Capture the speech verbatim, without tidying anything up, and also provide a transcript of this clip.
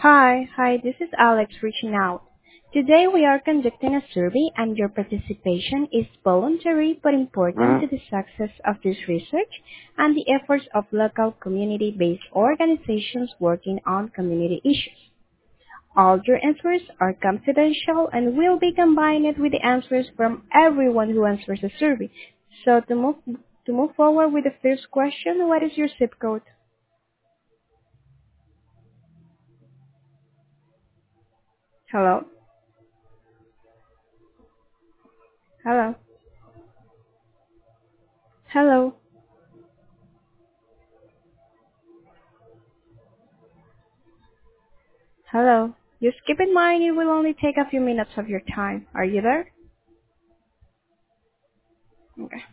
Hi, hi, this is Alex reaching out. Today we are conducting a survey and your participation is voluntary but important to the success of this research and the efforts of local community-based organizations working on community issues. All your answers are confidential and will be combined with the answers from everyone who answers the survey. So to move to move forward with the first question, what is your zip code? Hello? Hello? Hello? Hello. Just keep in mind it will only take a few minutes of your time. Are you there? Okay.